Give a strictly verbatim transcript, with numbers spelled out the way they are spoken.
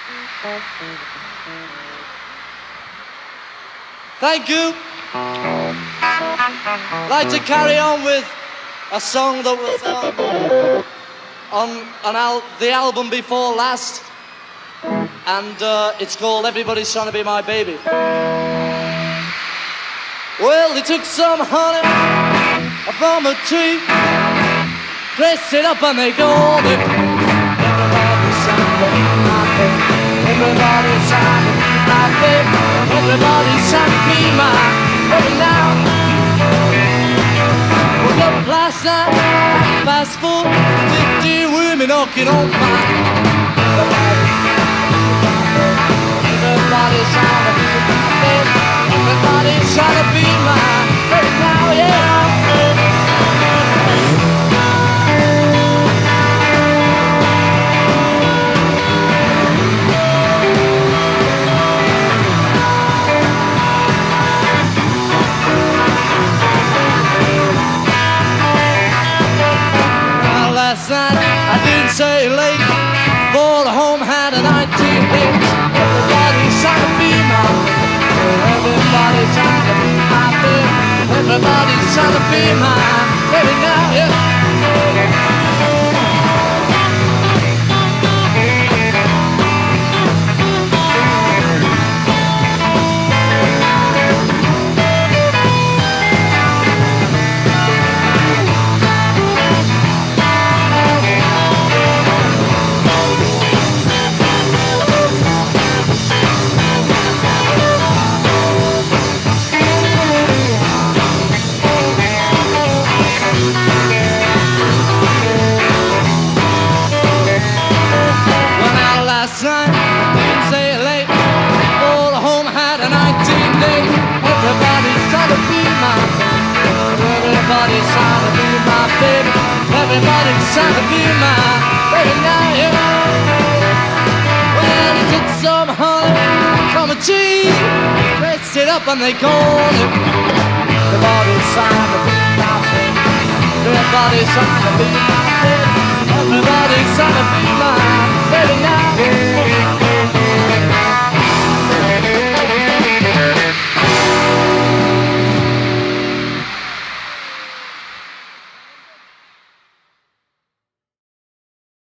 Thank you. I'd like to carry on with a song that was um, on an al- the album before last, and uh, it's called Everybody's Trying to Be My Baby. Well, they took some honey from a tree, dressed it up and they called it Everybody's trying to be my baby. Everybody's trying to be my baby. Everybody's trying to be my baby now. Woke up last night, half past four, fifty women knocking on my door. Everybody's trying to be my baby. Everybody's trying to be my baby now, yeah. Last night I didn't say late, for the home had a nineteen days. Everybody's trying to be my baby. Everybody's trying to be my baby. Everybody's trying to be my baby now, yeah. Last night, didn't say it late, for the home had a nineteen days. Everybody's trying to be my baby. Everybody's trying to be my baby. Everybody's trying to be my baby now, yeah. Well, he took some honey from a tree, pressed it up and they called it Everybody's trying to be my baby. Everybody's trying to be my baby. Everybody's trying to be my baby now.